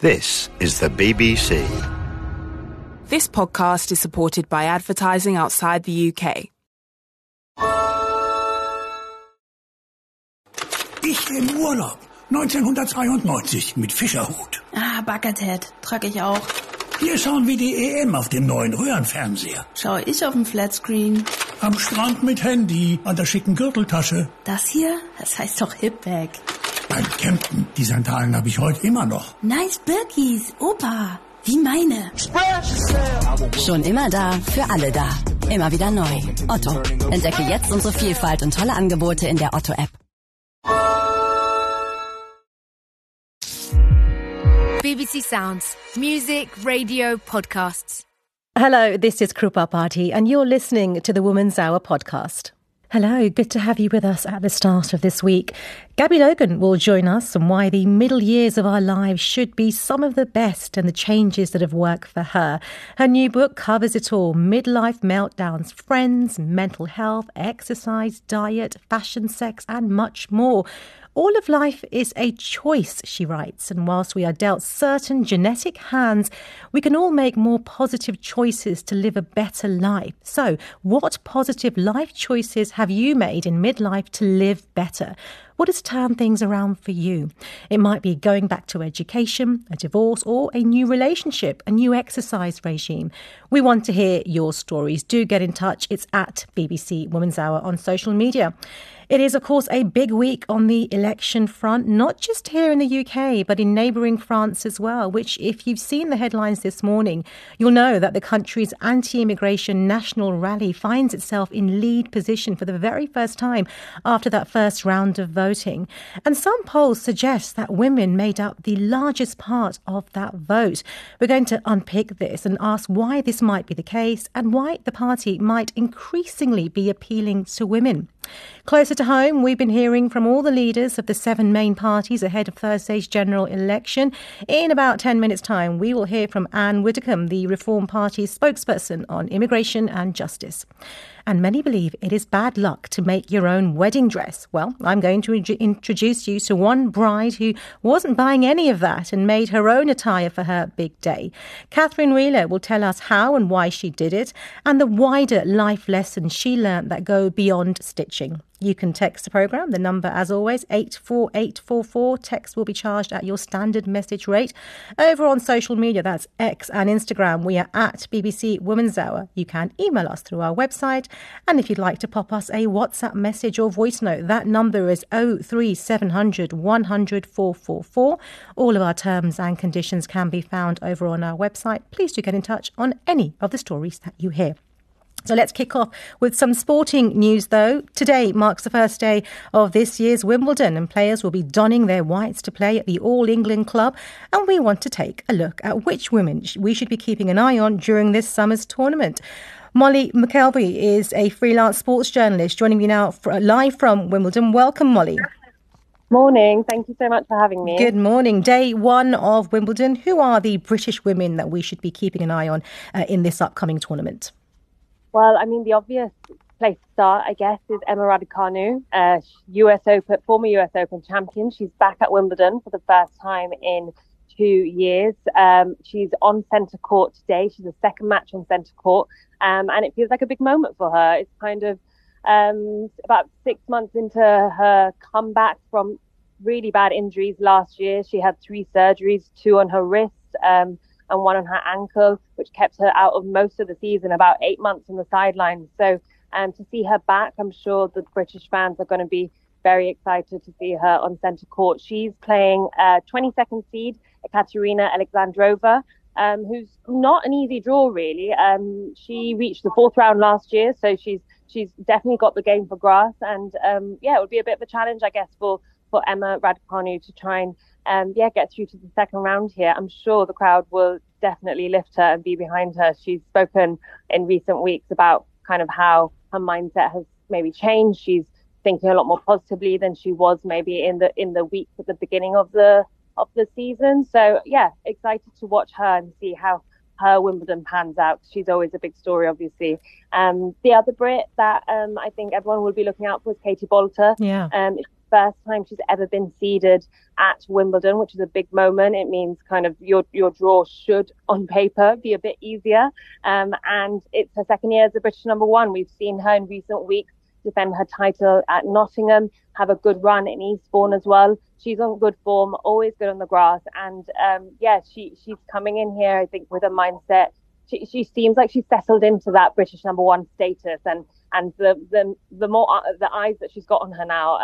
This is the BBC. This podcast is supported by advertising outside the UK. Ich im Urlaub. 1992 mit Fischerhut. Ah, Buckethead. Trag ich auch. Wir schauen wie die EM auf dem neuen Röhrenfernseher. Schau ich auf dem Flatscreen. Am Strand mit Handy, an der schicken Gürteltasche. Das hier? Das heißt doch Hipbag. Beim Campen, die Sandalen habe ich heute immer noch. Nice Birkis, Opa. Wie meine. Schon immer da, für alle da. Immer wieder neu. Otto. Entdecke jetzt unsere Vielfalt und tolle Angebote in der Otto-App. BBC Sounds. Music, radio, podcasts. Hello, this is Krupa Party, and you're listening to the Woman's Hour podcast. Hello, good to have you with us at the start of this week. Gabby Logan will join us on why the middle years of our lives should be some of the best and the changes that have worked for her. Her new book covers it all: midlife meltdowns, friends, mental health, exercise, diet, fashion, sex, and much more. All of life is a choice, she writes, and whilst we are dealt certain genetic hands, we can all make more positive choices to live a better life. So, what positive life choices have you made in midlife to live better? What has turned things around for you? It might be going back to education, a divorce, or a new relationship, a new exercise regime. We want to hear your stories. Do get in touch. It's at BBC Women's Hour on social media. It is, of course, a big week on the election front, not just here in the UK, but in neighbouring France as well, which, if you've seen the headlines this morning, you'll know that the country's anti-immigration national rally finds itself in lead position for the very first time after that first round of voting. And some polls suggest that women made up the largest part of that vote. We're going to unpick this and ask why this might be the case and why the party might increasingly be appealing to women. Closer to home, we've been hearing from all the leaders of the 7 main parties ahead of Thursday's general election. In about 10 minutes' time, we will hear from Anne Widdecombe, the Reform Party's spokesperson on immigration and justice. And many believe it is bad luck to make your own wedding dress. Well, I'm going to introduce you to one bride who wasn't buying any of that and made her own attire for her big day. Catherine Wheeler will tell us how and why she did it and the wider life lessons she learnt that go beyond stitching. You can text the programme. The number, as always, 84844. Text will be charged at your standard message rate. Over on social media, that's X and Instagram, we are at BBC Women's Hour. You can email us through our website. And if you'd like to pop us a WhatsApp message or voice note, that number is 03700 100 444. All of our terms and conditions can be found over on our website. Please do get in touch on any of the stories that you hear. So let's kick off with some sporting news, though. Today marks the first day of this year's Wimbledon, and players will be donning their whites to play at the All England Club. And we want to take a look at which women we should be keeping an eye on during this summer's tournament. Molly McKelvey is a freelance sports journalist joining me now live from Wimbledon. Welcome, Molly. Morning. Thank you so much for having me. Good morning. Day one of Wimbledon. Who are the British women that we should be keeping an eye on in this upcoming tournament? Well, I mean, the obvious place to start, I guess, is Emma Raducanu, former US Open champion. She's back at Wimbledon for the first time in 2 years. She's on centre court today. She's a second match on centre court, and it feels like a big moment for her. It's kind of about 6 months into her comeback from really bad injuries last year. She had 3 surgeries, 2 on her wrist, and 1 on her ankle, which kept her out of most of the season, about 8 months on the sidelines. So to see her back, I'm sure the British fans are going to be very excited to see her on centre court. She's playing 22nd seed Ekaterina Alexandrova, who's not an easy draw, really. She reached the 4th round last year, so she's definitely got the game for grass. And it would be a bit of a challenge, I guess, for Emma Raducanu to try and get through to the second round here. I'm sure the crowd will definitely lift her and be behind her. She's spoken in recent weeks about kind of how her mindset has maybe changed. She's thinking a lot more positively than she was maybe in the weeks at the beginning of the season. So yeah, excited to watch her and see how her Wimbledon pans out. She's always a big story, obviously. The other Brit that I think everyone will be looking out for is Katie Bolter. Yeah. first time she's ever been seeded at Wimbledon, which is a big moment. It means kind of your draw should, on paper, be a bit easier. And it's her second year as the British number one. We've seen her in recent weeks defend her title at Nottingham, have a good run in Eastbourne as well. She's on good form, always good on the grass. And she's coming in here, I think, with a mindset. She seems like she's settled into that British number one status, and the more the eyes that she's got on her now,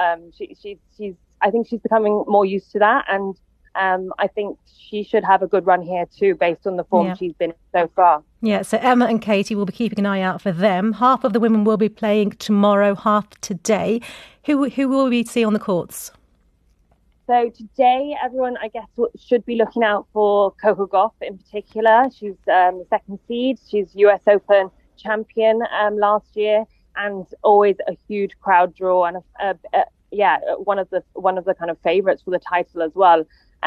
I think she's becoming more used to that, and I think she should have a good run here too, based on the form she's been in so far. Yeah, so Emma and Katie will be keeping an eye out for them. Half of the women will be playing tomorrow, half today. Who will we see on the courts? So today, everyone, I guess, should be looking out for Coco Gauff in particular. She's the second seed. She's US Open champion last year, and always a huge crowd draw, and one of the kind of favourites for the title as well.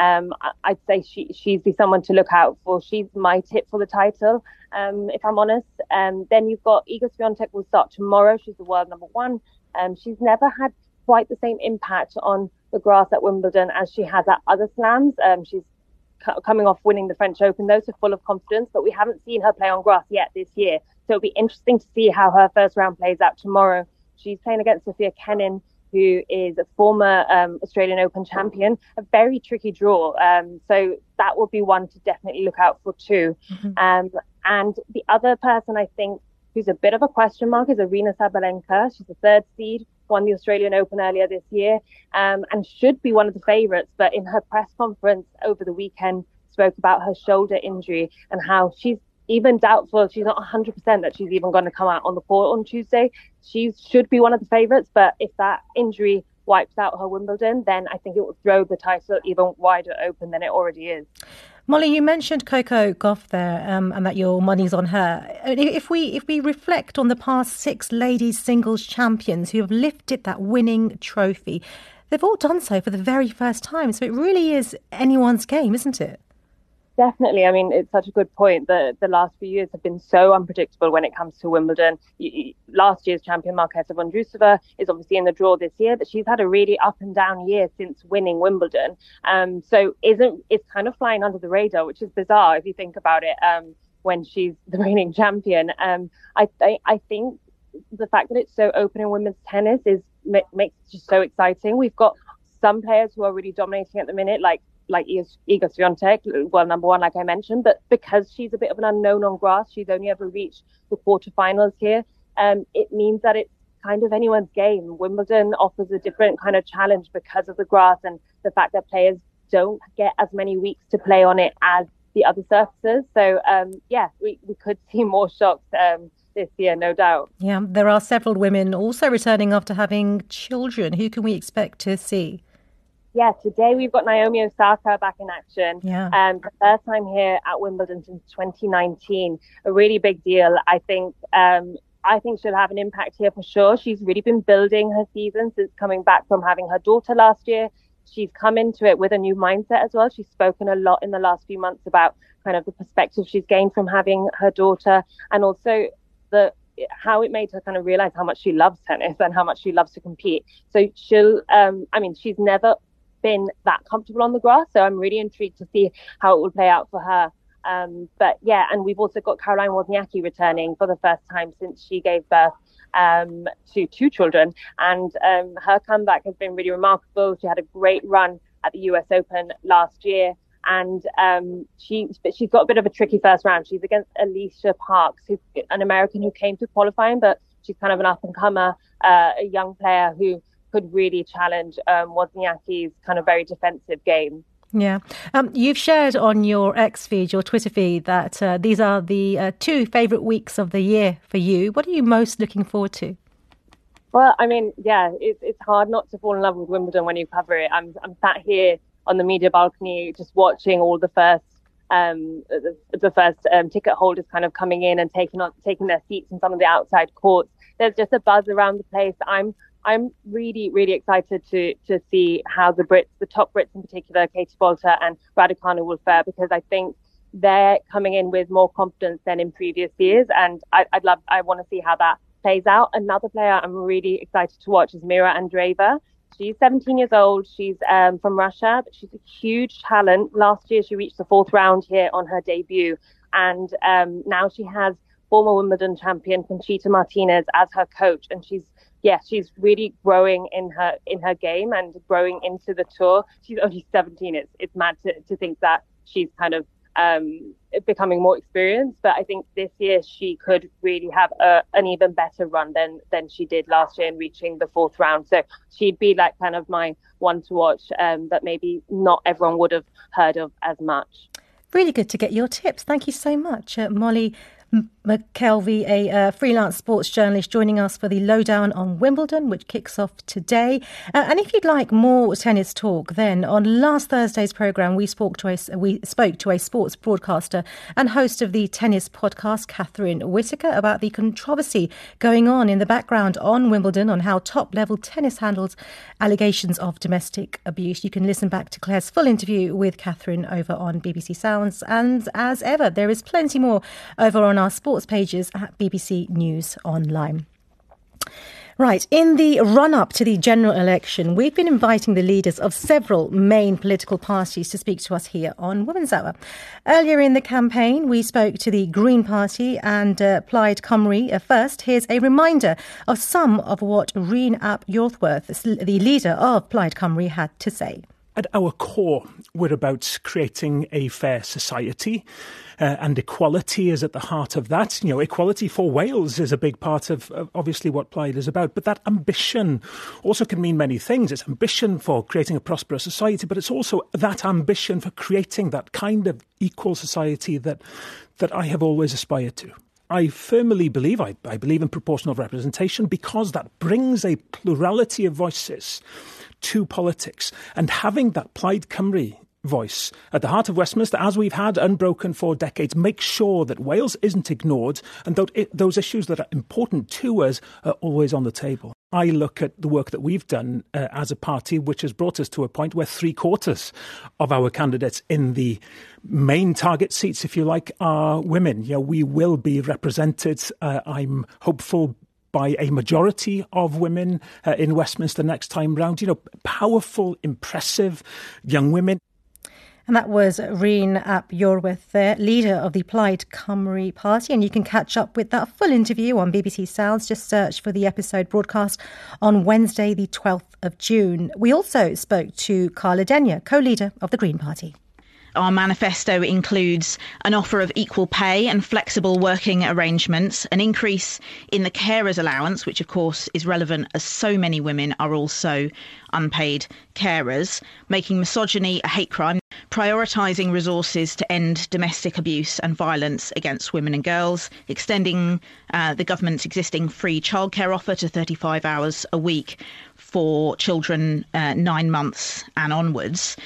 I'd say she'd be someone to look out for. She's my tip for the title, if I'm honest. Then you've got Iga Swiatek will start tomorrow. She's the world number one. She's never had quite the same impact on the grass at Wimbledon as she has at other slams. She's coming off winning the French Open. Those are full of confidence, but we haven't seen her play on grass yet this year. So it'll be interesting to see how her first round plays out tomorrow. She's playing against Sophia Kenin, who is a former Australian Open champion. A very tricky draw. So that will be one to definitely look out for too. Mm-hmm. And the other person I think who's a bit of a question mark is Aryna Sabalenka. She's the third seed, won the Australian Open earlier this year, and should be one of the favourites. But in her press conference over the weekend, spoke about her shoulder injury and how she's even doubtful. She's not 100% that she's even going to come out on the court on Tuesday. She should be one of the favourites, but if that injury wipes out her Wimbledon, then I think it will throw the title even wider open than it already is. Molly, you mentioned Coco Gauff there, and that your money's on her. If we reflect on the past 6 ladies singles champions who have lifted that winning trophy, they've all done so for the very first time. So it really is anyone's game, isn't it? Definitely. I mean, it's such a good point. The last few years have been so unpredictable when it comes to Wimbledon. Last year's champion, Marketa Vondrousova, is obviously in the draw this year, but she's had a really up and down year since winning Wimbledon. So it's kind of flying under the radar, which is bizarre if you think about it, when she's the reigning champion. I think the fact that it's so open in women's tennis makes it just so exciting. We've got some players who are really dominating at the minute, like Iga Swiatek, well, number one, like I mentioned, but because she's a bit of an unknown on grass, she's only ever reached the quarterfinals here. It means that it's kind of anyone's game. Wimbledon offers a different kind of challenge because of the grass and the fact that players don't get as many weeks to play on it as the other surfaces. So, we could see more shocks this year, no doubt. Yeah, there are several women also returning after having children. Who can we expect to see? Yeah, today we've got Naomi Osaka back in action. Yeah. The first time here at Wimbledon since 2019. A really big deal. I think she'll have an impact here for sure. She's really been building her season since coming back from having her daughter last year. She's come into it with a new mindset as well. She's spoken a lot in the last few months about kind of the perspective she's gained from having her daughter, and also how it made her kind of realize how much she loves tennis and how much she loves to compete. So she's never been that comfortable on the grass, so I'm really intrigued to see how it will play out for her. And we've also got Caroline Wozniacki returning for the first time since she gave birth to 2 children, and her comeback has been really remarkable. She had a great run at the US Open last year, and she's got a bit of a tricky first round. She's against Alicia Parks, who's an American who came to qualifying, but she's kind of an up-and-comer, a young player who could really challenge Wozniacki's kind of very defensive game. Yeah. You've shared on your X feed, your Twitter feed, that these are the 2 favourite weeks of the year for you. What are you most looking forward to? Well, I mean, it's hard not to fall in love with Wimbledon when you cover it. I'm sat here on the media balcony just watching all the first ticket holders kind of coming in and taking their seats in some of the outside courts. There's just a buzz around the place. I'm really, really excited to see how the top Brits in particular, Katie Boulter and Raducanu, will fare, because I think they're coming in with more confidence than in previous years, and I want to see how that plays out. Another player I'm really excited to watch is Mira Andreeva. She's 17 years old. She's from Russia, but she's a huge talent. Last year, she reached the 4th round here on her debut. And now she has former Wimbledon champion Conchita Martinez as her coach. And she's really growing in her game and growing into the tour. She's only 17. It's mad to think that she's kind of becoming more experienced, but I think this year she could really have an even better run than she did last year in reaching the 4th round. So she'd be like kind of my one to watch, but maybe not everyone would have heard of as much. Really good to get your tips. Thank you so much, Molly McKelvey, a freelance sports journalist, joining us for the Lowdown on Wimbledon, which kicks off today. And if you'd like more tennis talk, then on last Thursday's programme, we spoke to a sports broadcaster and host of the tennis podcast, Catherine Whitaker, about the controversy going on in the background on Wimbledon on how top-level tennis handles allegations of domestic abuse. You can listen back to Claire's full interview with Catherine over on BBC Sounds. And as ever, there is plenty more over on our sports pages at BBC News Online. Right, in the run-up to the general election, we've been inviting the leaders of several main political parties to speak to us here on Women's Hour. Earlier in the campaign, we spoke to the Green Party and Plaid Cymru. First, here's a reminder of some of what Rhun ap Iorwerth, the leader of Plaid Cymru, had to say. At our core, we're about creating a fair society, and equality is at the heart of that. You know, equality for Wales is a big part of obviously what Plaid is about. But that ambition also can mean many things. It's ambition for creating a prosperous society, but it's also that ambition for creating that kind of equal society that I have always aspired to. I firmly believe, I believe in proportional representation because that brings a plurality of voices to politics, and having that Plaid Cymru voice at the heart of Westminster, as we've had unbroken for decades, make sure that Wales isn't ignored and those issues that are important to us are always on the table. I look at the work that we've done as a party, which has brought us to a point where 3/4 of our candidates in the main target seats, if you like, are women. You know, we will be represented. I'm hopeful by a majority of women in Westminster next time round. You know, powerful, impressive young women. And that was Rhun ap Iorwerth there, leader of the Plaid Cymru Party. And you can catch up with that full interview on BBC Sounds. Just search for the episode broadcast on Wednesday, the 12th of June. We also spoke to Carla Denyer, co-leader of the Green Party. Our manifesto includes an offer of equal pay and flexible working arrangements, an increase in the carers allowance, which of course is relevant as so many women are also unpaid carers, making misogyny a hate crime, prioritising resources to end domestic abuse and violence against women and girls, extending the government's existing free childcare offer to 35 hours a week for children 9 months and onwards.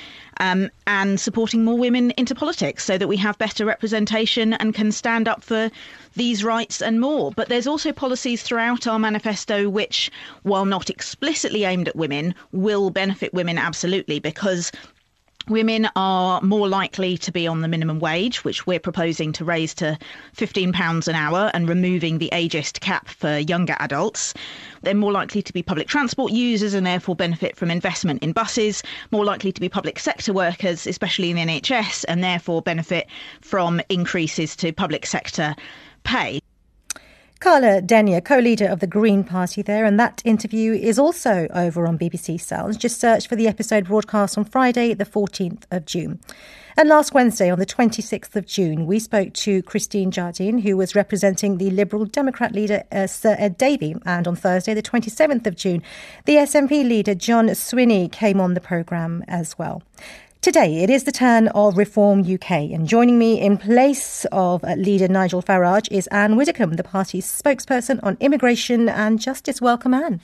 And supporting more women into politics so that we have better representation and can stand up for these rights and more. But there's also policies throughout our manifesto which, while not explicitly aimed at women, will benefit women absolutely, because women are more likely to be on the minimum wage, which we're proposing to raise to £15 an hour and removing the ageist cap for younger adults. They're more likely to be public transport users and therefore benefit from investment in buses, more likely to be public sector workers, especially in the NHS, and therefore benefit from increases to public sector pay. Carla Denyer, co-leader of the Green Party there, and that interview is also over on BBC Sounds. Just search for the episode broadcast on Friday, the 14th of June. And last Wednesday, on the 26th of June, we spoke to Christine Jardine, who was representing the Liberal Democrat leader, Sir Ed Davey. And on Thursday, the 27th of June, the SNP leader, John Swinney, came on the programme as well. Today, it is the turn of Reform UK, and joining me in place of leader Nigel Farage is Anne Widdecombe, the party's spokesperson on immigration and justice. Welcome, Anne.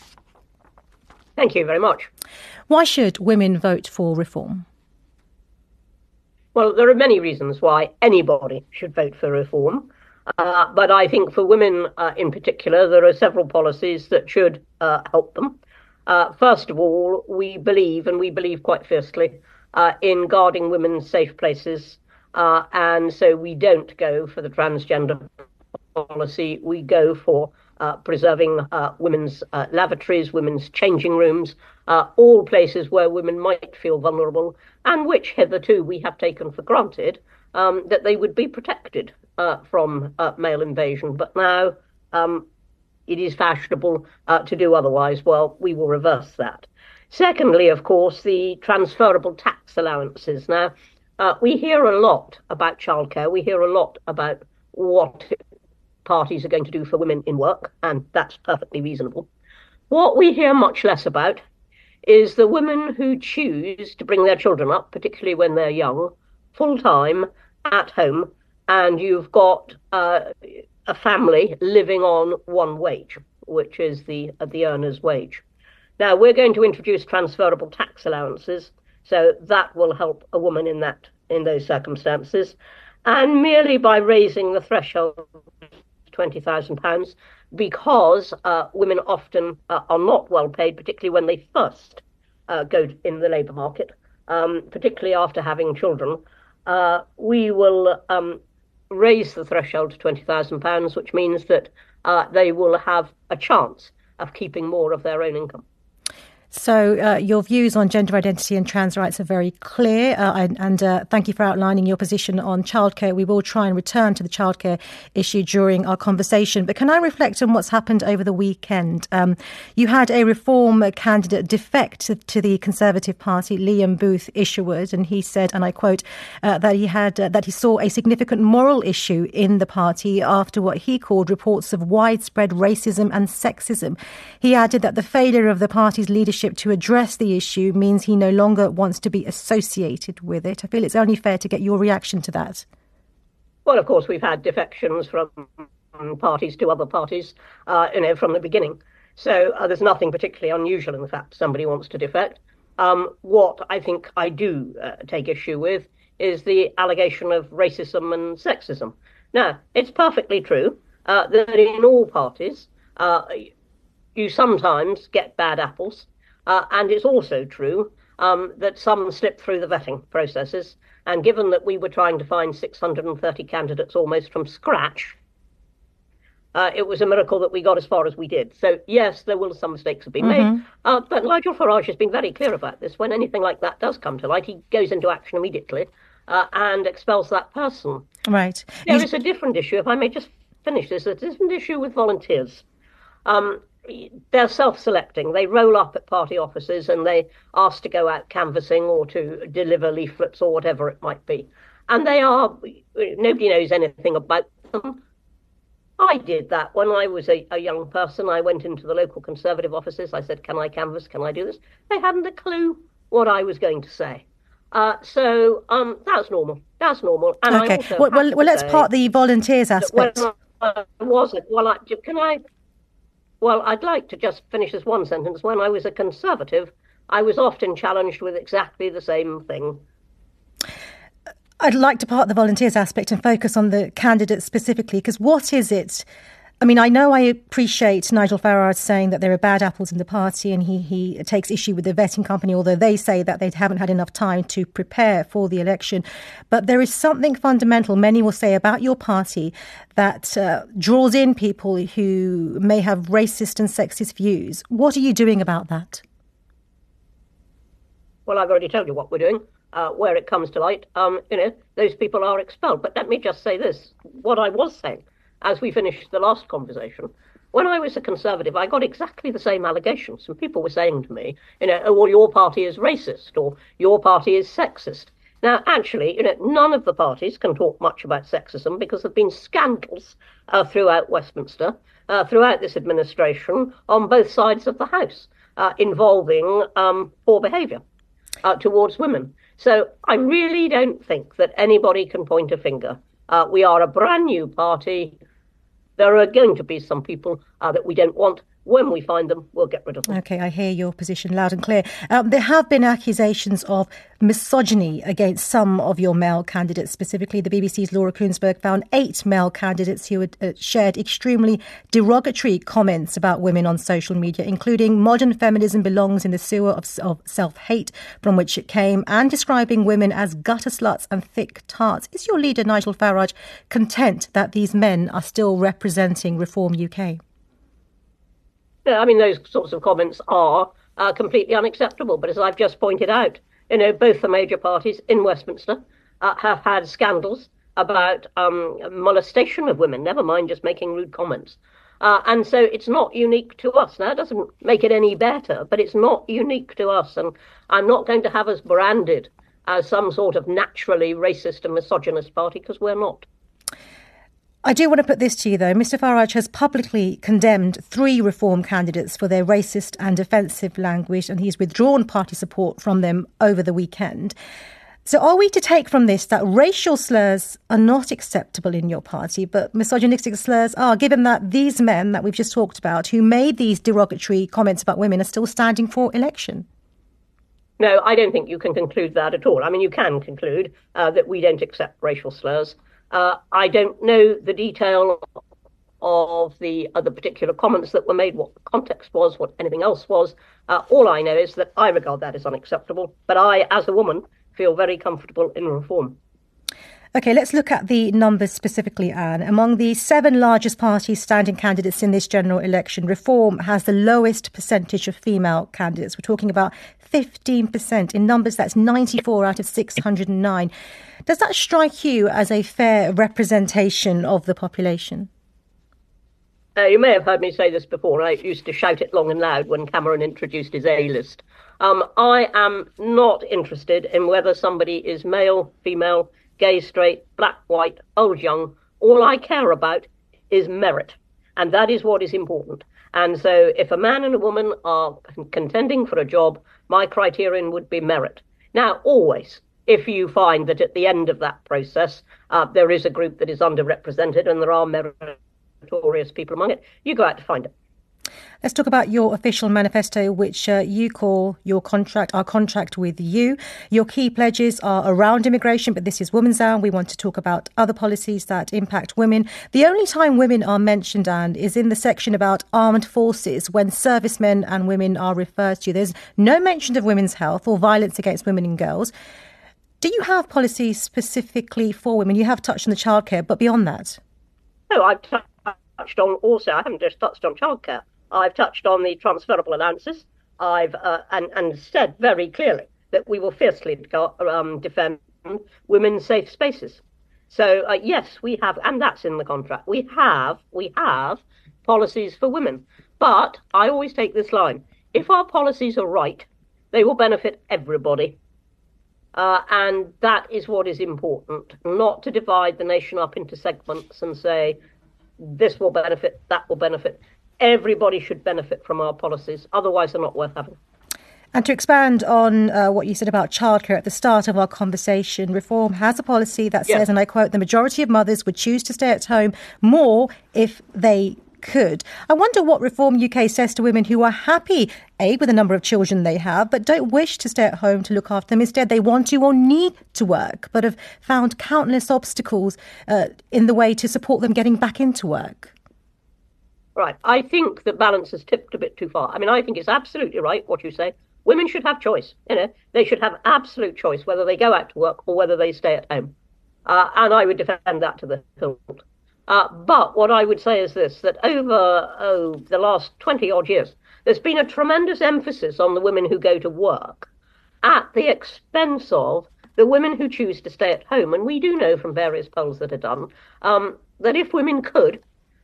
Thank you very much. Why should women vote for reform? Well, there are many reasons why anybody should vote for reform. But I think for women in particular, there are several policies that should help them. First of all, we believe quite fiercely, in guarding women's safe places. And so we don't go for the transgender policy. We go for preserving women's lavatories, women's changing rooms, all places where women might feel vulnerable and which hitherto we have taken for granted that they would be protected from male invasion. But now it is fashionable to do otherwise. Well, we will reverse that. Secondly, of course, the transferable tax allowances. Now, we hear a lot about childcare. We hear a lot about what parties are going to do for women in work, and that's perfectly reasonable. What we hear much less about is the women who choose to bring their children up, particularly when they're young, full-time, at home, and you've got a family living on one wage, which is the earner's wage. Now, we're going to introduce transferable tax allowances, so that will help a woman in those circumstances. And merely by raising the threshold to £20,000, because women often are not well paid, particularly when they first go in the labour market, particularly after having children, we will raise the threshold to £20,000, which means that they will have a chance of keeping more of their own income. So your views on gender identity and trans rights are very clear, and thank you for outlining your position on childcare. We will try and return to the childcare issue during our conversation. But can I reflect on what's happened over the weekend? You had a Reform candidate defect to the Conservative Party, Liam Booth Isherwood, and he said, and I quote, that he saw a significant moral issue in the party after what he called reports of widespread racism and sexism. He added that the failure of the party's leadership to address the issue means he no longer wants to be associated with it. I feel it's only fair to get your reaction to that. Well, of course, we've had defections from parties to other parties, from the beginning. So there's nothing particularly unusual in the fact somebody wants to defect. What I think I do take issue with is the allegation of racism and sexism. Now, it's perfectly true that in all parties you sometimes get bad apples. And it's also true that some slip through the vetting processes. And given that we were trying to find 630 candidates almost from scratch, it was a miracle that we got as far as we did. So, yes, there will some mistakes have been made. But Nigel Farage has been very clear about this. When anything like that does come to light, he goes into action immediately and expels that person. Right. There is a different issue, if I may just finish this, a different issue with volunteers. They're self-selecting. They roll up at party offices and they ask to go out canvassing or to deliver leaflets or whatever it might be. And nobody knows anything about them. I did that when I was a young person. I went into the local Conservative offices. I said, can I canvass? Can I do this? They hadn't a clue what I was going to say. So that's normal. That's normal. And okay. Well, let's part the volunteers aspect. Well, I'd like to just finish this one sentence. When I was a Conservative, I was often challenged with exactly the same thing. I'd like to part the volunteers aspect and focus on the candidates specifically, because what is it? I mean, I know I appreciate Nigel Farage saying that there are bad apples in the party and he takes issue with the vetting company, although they say that they haven't had enough time to prepare for the election. But there is something fundamental, many will say, about your party that draws in people who may have racist and sexist views. What are you doing about that? Well, I've already told you what we're doing. Where it comes to light, those people are expelled. But let me just say this, what I was saying, as we finished the last conversation, when I was a Conservative, I got exactly the same allegations. And people were saying to me, well, your party is racist or your party is sexist. Now, actually, none of the parties can talk much about sexism because there have been scandals throughout Westminster, throughout this administration, on both sides of the House, involving poor behaviour towards women. So I really don't think that anybody can point a finger. We are a brand new party. There are going to be some people that we don't want. When we find them, we'll get rid of them. OK, I hear your position loud and clear. There have been accusations of misogyny against some of your male candidates. Specifically, the BBC's Laura Koonsberg found 8 male candidates who had shared extremely derogatory comments about women on social media, including modern feminism belongs in the sewer of self-hate from which it came, and describing women as gutter sluts and thick tarts. Is your leader, Nigel Farage, content that these men are still representing Reform UK? I mean, those sorts of comments are completely unacceptable. But as I've just pointed out, both the major parties in Westminster have had scandals about molestation of women, never mind just making rude comments. And so it's not unique to us. Now, it doesn't make it any better, but it's not unique to us. And I'm not going to have us branded as some sort of naturally racist and misogynist party, because we're not. I do want to put this to you, though. Mr Farage has publicly condemned 3 Reform candidates for their racist and offensive language, and he's withdrawn party support from them over the weekend. So are we to take from this that racial slurs are not acceptable in your party, but misogynistic slurs are, given that these men that we've just talked about who made these derogatory comments about women are still standing for election? No, I don't think you can conclude that at all. I mean, you can conclude that we don't accept racial slurs. I don't know the detail of the particular comments that were made, what the context was, what anything else was. All I know is that I regard that as unacceptable. But I, as a woman, feel very comfortable in reform. OK, let's look at the numbers specifically, Anne. Among the 7 largest parties standing candidates in this general election, Reform has the lowest percentage of female candidates. We're talking about 15%. In numbers, that's 94 out of 609. Does that strike you as a fair representation of the population? You may have heard me say this before. I used to shout it long and loud when Cameron introduced his A-list. I am not interested in whether somebody is male, female, gay, straight, black, white, old, young. All I care about is merit. And that is what is important. And so if a man and a woman are contending for a job, my criterion would be merit. Now, always, if you find that at the end of that process, there is a group that is underrepresented and there are meritorious people among it, you go out to find it. Let's talk about your official manifesto, which you call your contract, our contract with you. Your key pledges are around immigration, but this is Women's Hour. We want to talk about other policies that impact women. The only time women are mentioned, Anne, is in the section about armed forces, when servicemen and women are referred to. There's no mention of women's health or violence against women and girls. Do you have policies specifically for women? You have touched on the childcare, but beyond that? No, I've touched on also, I haven't just touched on childcare. I've touched on the transferable allowances. I've and said very clearly that we will fiercely defend women's safe spaces. So yes, we have, and that's in the contract. We have policies for women. But I always take this line: if our policies are right, they will benefit everybody. And that is what is important, not to divide the nation up into segments and say this will benefit, that will benefit. Everybody should benefit from our policies. Otherwise, they're not worth having. And to expand on what you said about childcare at the start of our conversation, Reform has a policy that says, and I quote, the majority of mothers would choose to stay at home more if they could. I wonder what Reform UK says to women who are happy, A, with the number of children they have, but don't wish to stay at home to look after them. Instead, they want to or need to work, but have found countless obstacles in the way to support them getting back into work. Right. I think the balance has tipped a bit too far. I mean, I think it's absolutely right what you say. Women should have choice. They should have absolute choice whether they go out to work or whether they stay at home. And I would defend that to the hilt. But what I would say is this, that over the last 20 odd years, there's been a tremendous emphasis on the women who go to work at the expense of the women who choose to stay at home. And we do know from various polls that are done that if women could,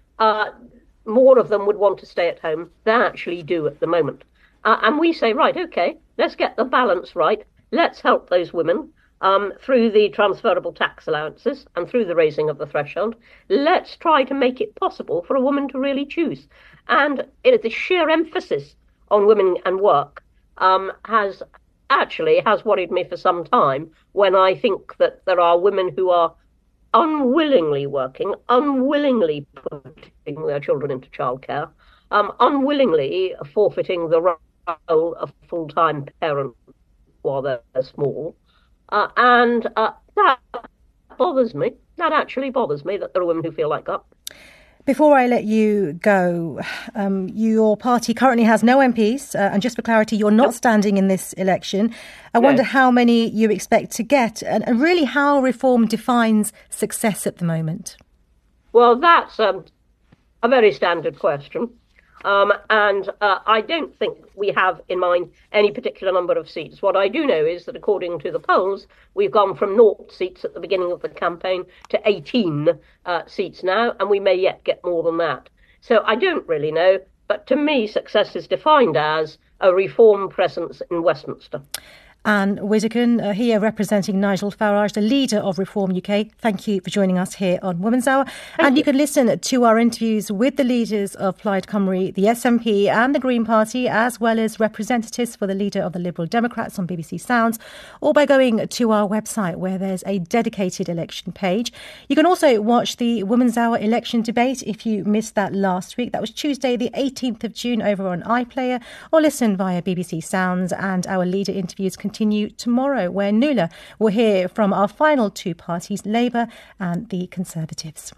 more of them would want to stay at home than actually do at the moment. And we say, right, OK, let's get the balance right. Let's help those women through the transferable tax allowances and through the raising of the threshold. Let's try to make it possible for a woman to really choose. And the sheer emphasis on women and work has worried me for some time, when I think that there are women who are unwillingly working, unwillingly putting their children into childcare, unwillingly forfeiting the role of full-time parent while they're small. And that bothers me. That actually bothers me, that there are women who feel like that. Before I let you go, your party currently has no MPs, and just for clarity, you're not standing in this election. I wonder how many you expect to get, and really how Reform defines success at the moment. Well, that's a very standard question. And I don't think we have in mind any particular number of seats. What I do know is that according to the polls, we've gone from 0 seats at the beginning of the campaign to 18 seats now, and we may yet get more than that. So I don't really know. But to me, success is defined as a Reform presence in Westminster. Anne Widdecombe here representing Nigel Farage, the leader of Reform UK. Thank you for joining us here on Women's Hour. And you can listen to our interviews with the leaders of Plaid Cymru, the SNP and the Green Party, as well as representatives for the leader of the Liberal Democrats on BBC Sounds, or by going to our website where there's a dedicated election page. You can also watch the Women's Hour election debate if you missed that last week. That was Tuesday the 18th of June over on iPlayer, or listen via BBC Sounds. And our leader interviews continue tomorrow, where Nuala will hear from our final two parties, Labour and the Conservatives.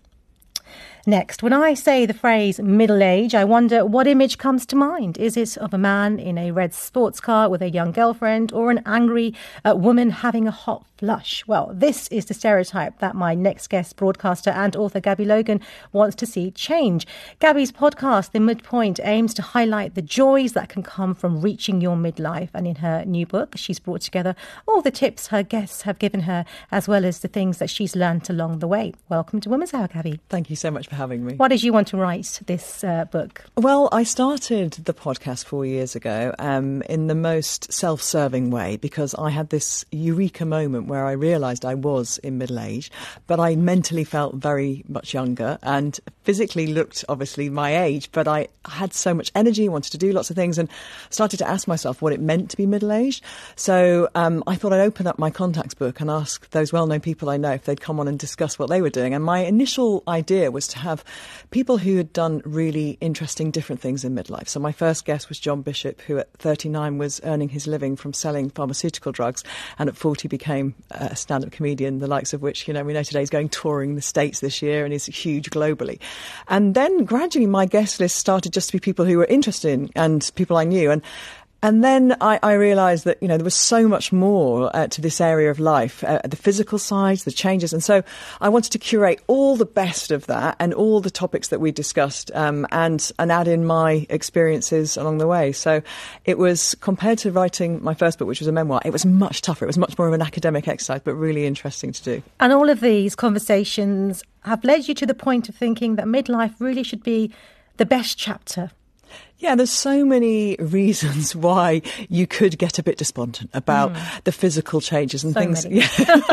Next, when I say the phrase middle age, I wonder what image comes to mind. Is it of a man in a red sports car with a young girlfriend, or an angry woman having a hot flush? Well, this is the stereotype that my next guest, broadcaster and author Gabby Logan, wants to see change. Gabby's podcast, The Midpoint, aims to highlight the joys that can come from reaching your midlife. And in her new book, she's brought together all the tips her guests have given her, as well as the things that she's learnt along the way. Welcome to Women's Hour, Gabby. Thank you so much for having me. Why did you want to write this book? Well, I started the podcast 4 years ago in the most self-serving way, because I had this eureka moment where I realised I was in middle age, but I mentally felt very much younger and physically looked obviously my age, but I had so much energy, wanted to do lots of things, and started to ask myself what it meant to be middle-aged. So I thought I'd open up my contacts book and ask those well-known people I know if they'd come on and discuss what they were doing. And my initial idea was to have people who had done really interesting, different things in midlife. So my first guest was John Bishop, who at 39 was earning his living from selling pharmaceutical drugs, and at 40 became a stand-up comedian, the likes of which, you know, we know today is going touring the States this year and is huge globally. And then gradually my guest list started just to be people who were interested in, and people I knew. And then I realised that, you know, there was so much more to this area of life, the physical side, the changes. And so I wanted to curate all the best of that and all the topics that we discussed and add in my experiences along the way. So it was, compared to writing my first book, which was a memoir, it was much tougher. It was much more of an academic exercise, but really interesting to do. And all of these conversations have led you to the point of thinking that midlife really should be the best chapter. Yeah, there's so many reasons why you could get a bit despondent about the physical changes and things. Yeah.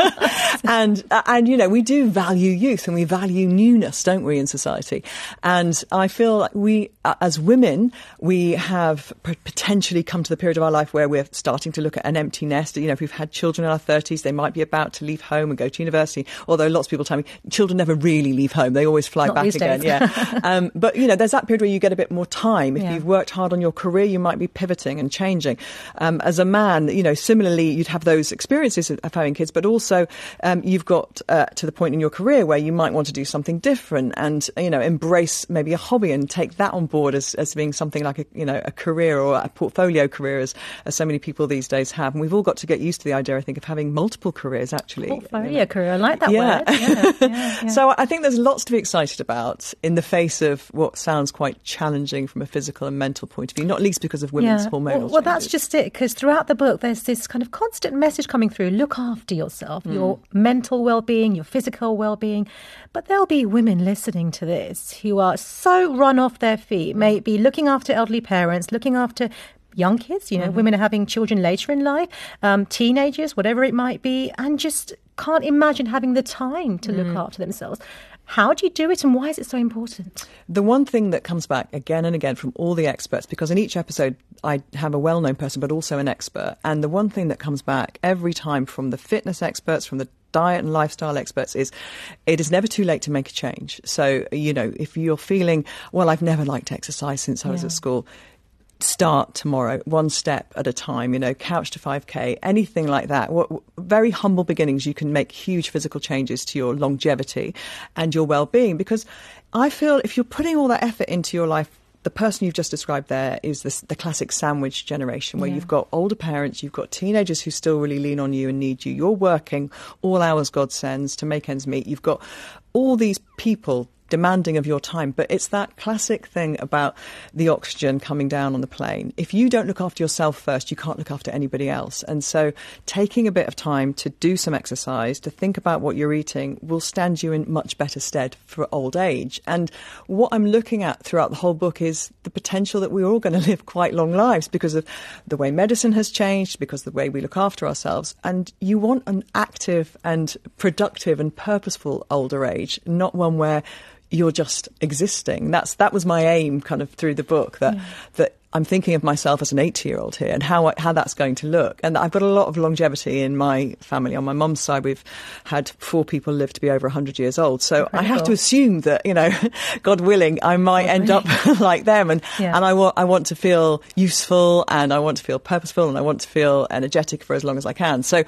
and you know, we do value youth and we value newness, don't we, in society? And I feel like we, as women, we have potentially come to the period of our life where we're starting to look at an empty nest. You know, if we've had children in our 30s, they might be about to leave home and go to university. Although lots of people tell me children never really leave home; they always fly back again. Yeah. But you know, there's that period where you get a bit more time. If you've worked hard on your career, you might be pivoting and changing. As a man, you know, similarly, you'd have those experiences of having kids, but also you've got to the point in your career where you might want to do something different and, you know, embrace maybe a hobby and take that on board as being something like a career or a portfolio career, as so many people these days have. And we've all got to get used to the idea, I think, of having multiple careers, actually. Portfolio career, I like that word. Yeah. So I think there's lots to be excited about in the face of what sounds quite challenging from a physical and mental point of view, not least because of women's hormonal changes. Well, that's just it, because throughout the book there's this kind of constant message coming through: look after yourself, your mental well-being, your physical well-being. But there'll be women listening to this who are so run off their feet, maybe looking after elderly parents, looking after young kids, you know, women are having children later in life, teenagers, whatever it might be, and just can't imagine having the time to look after themselves. How do you do it, and why is it so important? The one thing that comes back again and again from all the experts, because in each episode I have a well-known person but also an expert, and the one thing that comes back every time from the fitness experts, from the diet and lifestyle experts, is it is never too late to make a change. So, you know, if you're feeling, well, I've never liked exercise since I was at school, start tomorrow, one step at a time, you know, couch to 5K, anything like that. Very humble beginnings, you can make huge physical changes to your longevity and your well-being. Because I feel if you're putting all that effort into your life, the person you've just described there is the classic sandwich generation, where you've got older parents, you've got teenagers who still really lean on you and need you. You're working all hours God sends to make ends meet. You've got all these people demanding of your time. But it's that classic thing about the oxygen coming down on the plane. If you don't look after yourself first, you can't look after anybody else. And so taking a bit of time to do some exercise, to think about what you're eating, will stand you in much better stead for old age. And what I'm looking at throughout the whole book is the potential that we're all going to live quite long lives because of the way medicine has changed, because of the way we look after ourselves. And you want an active and productive and purposeful older age, not one where you're just existing. That was my aim kind of through the book, that I'm thinking of myself as an 80-year-old here and how that's going to look. And I've got a lot of longevity in my family. On my mum's side, we've had 4 people live to be over 100 years old. So I have to assume that, God willing, I might end up like them. And I want to feel useful, and I want to feel purposeful, and I want to feel energetic for as long as I can. So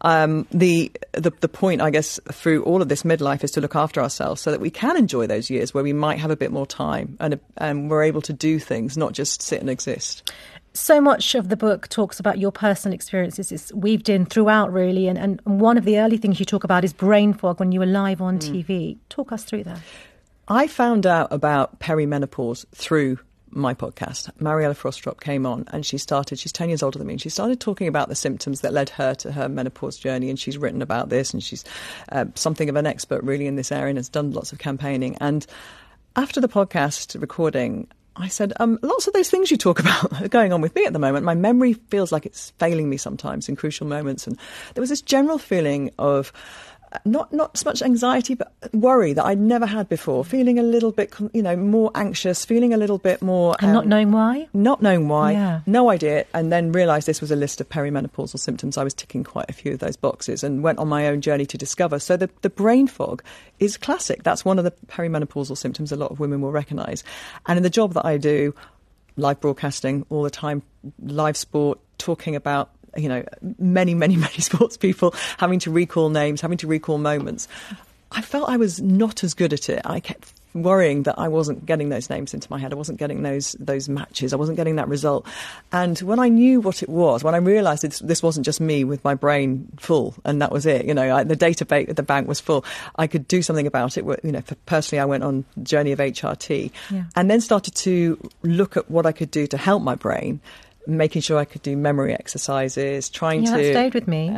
the point, I guess, through all of this midlife is to look after ourselves so that we can enjoy those years where we might have a bit more time and we're able to do things, not just sit and exist. So much of the book talks about your personal experiences. It's weaved in throughout, really. And one of the early things you talk about is brain fog when you were live on TV. Talk us through that. I found out about perimenopause through my podcast. Mariella Frostrup came on and she's 10 years older than me, and she started talking about the symptoms that led her to her menopause journey, and she's written about this, and she's something of an expert really in this area and has done lots of campaigning. And after the podcast recording, I said, lots of those things you talk about are going on with me at the moment. My memory feels like it's failing me sometimes in crucial moments. And there was this general feeling of not so much anxiety, but worry that I'd never had before, feeling a little bit, more anxious, feeling a little bit more... And not knowing why? Not knowing why, no idea. And then realised this was a list of perimenopausal symptoms. I was ticking quite a few of those boxes and went on my own journey to discover. So the brain fog is classic. That's one of the perimenopausal symptoms a lot of women will recognise. And in the job that I do, live broadcasting all the time, live sport, talking about many, many, many sports people, having to recall names, having to recall moments. I felt I was not as good at it. I kept worrying that I wasn't getting those names into my head. I wasn't getting those matches. I wasn't getting that result. And when I knew what it was, when I realised this wasn't just me with my brain full and that was it, the database at the bank was full, I could do something about it. Personally, I went on the journey of HRT and then started to look at what I could do to help my brain, making sure I could do memory exercises, trying to... that stayed with me.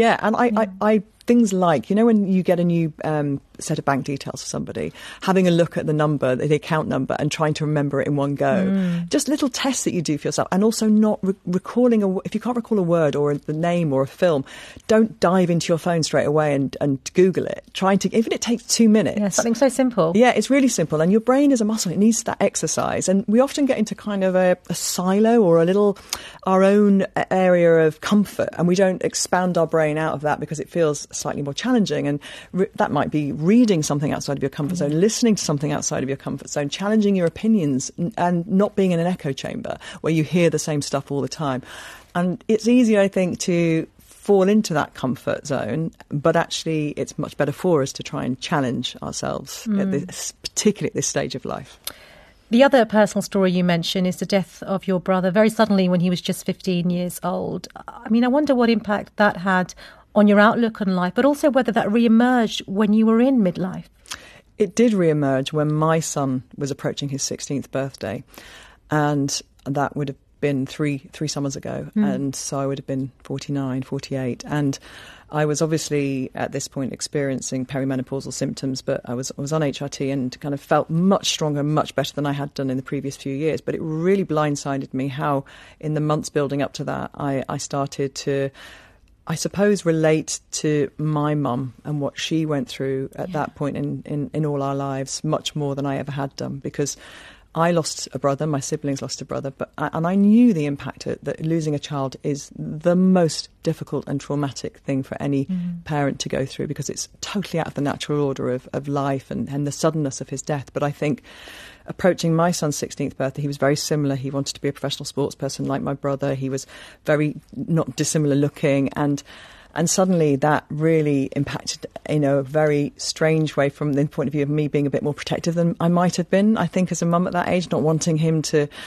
I things like, when you get a new set of bank details for somebody, having a look at the number, the account number, and trying to remember it in one go. Just little tests that you do for yourself, and also not recalling, if you can't recall a word or the name or a film, don't dive into your phone straight away and Google it. Even it takes 2 minutes. Yeah, something so simple. Yeah, it's really simple. And your brain is a muscle. It needs that exercise. And we often get into kind of a silo or our own area of comfort, and we don't expand our brain out of that because it feels slightly more challenging. And that might be reading something outside of your comfort zone, listening to something outside of your comfort zone, challenging your opinions, and not being in an echo chamber where you hear the same stuff all the time. And it's easy, I think, to fall into that comfort zone, but actually it's much better for us to try and challenge ourselves, particularly at this stage of life. The other personal story you mention is the death of your brother very suddenly when he was just 15 years old. I mean, I wonder what impact that had on your outlook on life, but also whether that re-emerged when you were in midlife. It did re-emerge when my son was approaching his 16th birthday, and that would have been three summers ago, and so I would have been 49, 48, and I was obviously at this point experiencing perimenopausal symptoms, but I was on HRT and kind of felt much stronger, much better than I had done in the previous few years. But it really blindsided me how in the months building up to that, I started to, I suppose, relate to my mum and what she went through at that point in all our lives much more than I ever had done, because I lost a brother, my siblings lost a brother, and I knew the impact that losing a child is the most difficult and traumatic thing for any parent to go through, because it's totally out of the natural order of life and the suddenness of his death. But I think approaching my son's 16th birthday, he was very similar. He wanted to be a professional sports person like my brother. He was very not dissimilar looking, and suddenly that really impacted in a very strange way from the point of view of me being a bit more protective than I might have been, I think, as a mum at that age, not wanting him to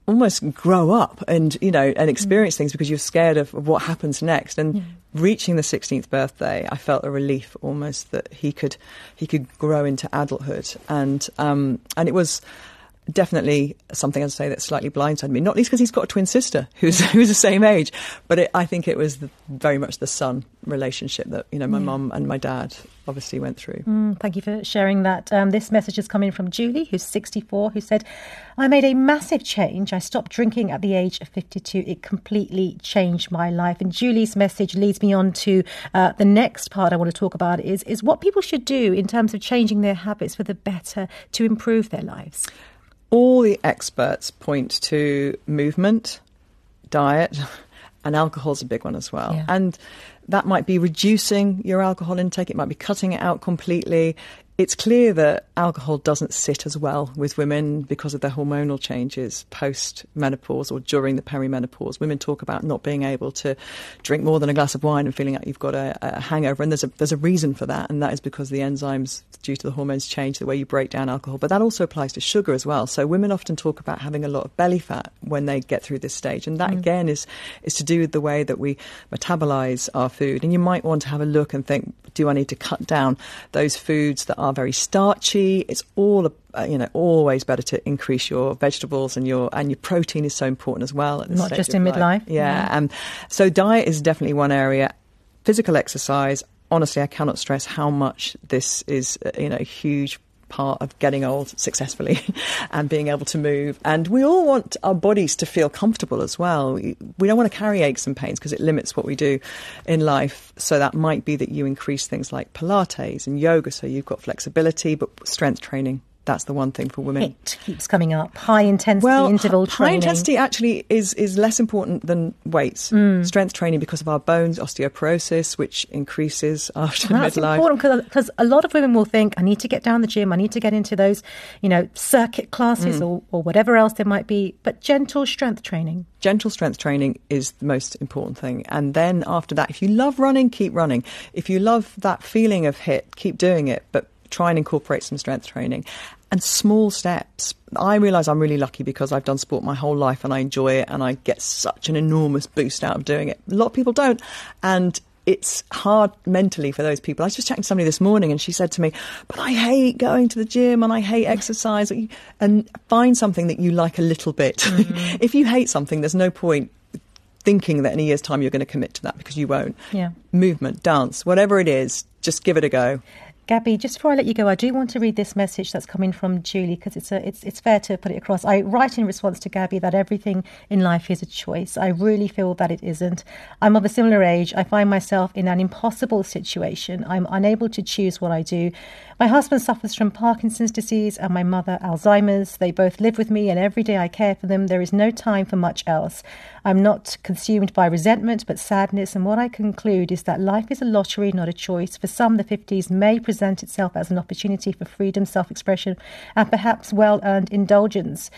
almost grow up and, and experience things because you're scared of what happens next. And reaching the 16th birthday, I felt a relief almost that he could grow into adulthood. And it was definitely something, I'd say, that slightly blindsided me, not least because he's got a twin sister who's the same age. But I think it was very much the son relationship that, my mum and my dad obviously went through. Thank you for sharing that. This message is coming from Julie, who's 64, who said, I made a massive change. I stopped drinking at the age of 52. It completely changed my life. And Julie's message leads me on to the next part I want to talk about is what people should do in terms of changing their habits for the better to improve their lives. All the experts point to movement, diet, and alcohol's a big one as well. Yeah. And that might be reducing your alcohol intake. It might be cutting it out completely. It's clear that alcohol doesn't sit as well with women because of their hormonal changes post-menopause or during the perimenopause. Women talk about not being able to drink more than a glass of wine and feeling like you've got a hangover. And there's a reason for that, and that is because the enzymes, due to the hormones, change the way you break down alcohol. But that also applies to sugar as well. So women often talk about having a lot of belly fat when they get through this stage. And that, again, is to do with the way that we metabolize our food. And you might want to have a look and think, do I need to cut down those foods that are very starchy? It's all, always better to increase your vegetables and your protein is so important as well. At this Not just in midlife. Yeah. So diet is definitely one area. Physical exercise. Honestly, I cannot stress how much this is, a huge part of getting old successfully and being able to move. And we all want our bodies to feel comfortable as well. We don't want to carry aches and pains because it limits what we do in life. So that might be that you increase things like Pilates and yoga, so you've got flexibility, but strength training. That's the one thing for women. It keeps coming up. High intensity interval training. High intensity actually is less important than weights. Strength training because of our bones, osteoporosis, which increases after midlife. That's important because a lot of women will think, I need to get down the gym, I need to get into those, circuit classes or whatever else there might be. But gentle strength training. Gentle strength training is the most important thing. And then after that, if you love running, keep running. If you love that feeling of HIIT, keep doing it. But try and incorporate some strength training and small steps. I realise I'm really lucky because I've done sport my whole life and I enjoy it and I get such an enormous boost out of doing it. A lot of people don't. And it's hard mentally for those people. I was just chatting to somebody this morning and she said to me, but I hate going to the gym and I hate exercise. And find something that you like a little bit. If you hate something, there's no point thinking that in a year's time you're going to commit to that because you won't. Yeah. Movement, dance, whatever it is, just give it a go. Gabby, just before I let you go, I do want to read this message that's coming from Julie because it's fair to put it across. I write in response to Gabby that everything in life is a choice. I really feel that it isn't. I'm of a similar age. I find myself in an impossible situation. I'm unable to choose what I do. My husband suffers from Parkinson's disease and my mother Alzheimer's. They both live with me and every day I care for them. There is no time for much else. I'm not consumed by resentment but sadness, and what I conclude is that life is a lottery, not a choice. For some, the 50s may present itself as an opportunity for freedom, self-expression and perhaps well-earned indulgence.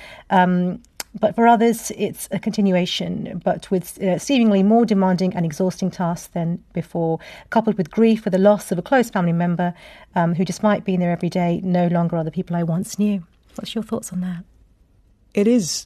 But for others, it's a continuation, but with seemingly more demanding and exhausting tasks than before, coupled with grief for the loss of a close family member who, despite being there every day, no longer are the people I once knew. What's your thoughts on that? It is